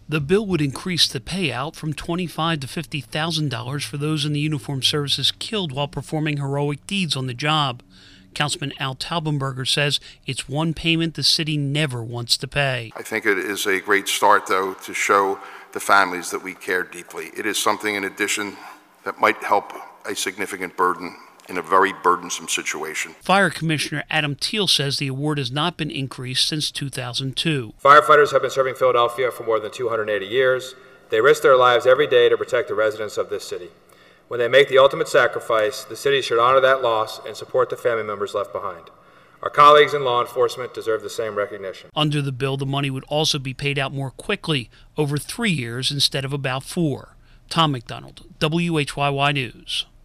The bill would increase the payout from $25,000 to $50,000 for those in the uniformed services killed while performing heroic deeds on the job. Councilman Al Taubenberger says it's one payment the city never wants to pay. I think it is a great start, though, to show the families that we care deeply. It is something in addition that might help a significant burden in a very burdensome situation. Fire Commissioner Adam Teal says the award has not been increased since 2002. Firefighters have been serving Philadelphia for more than 280 years. They risk their lives every day to protect the residents of this city. When they make the ultimate sacrifice, the city should honor that loss and support the family members left behind. Our colleagues in law enforcement deserve the same recognition. Under the bill, the money would also be paid out more quickly, over 3 years instead of about 4. Tom McDonald, WHYY News.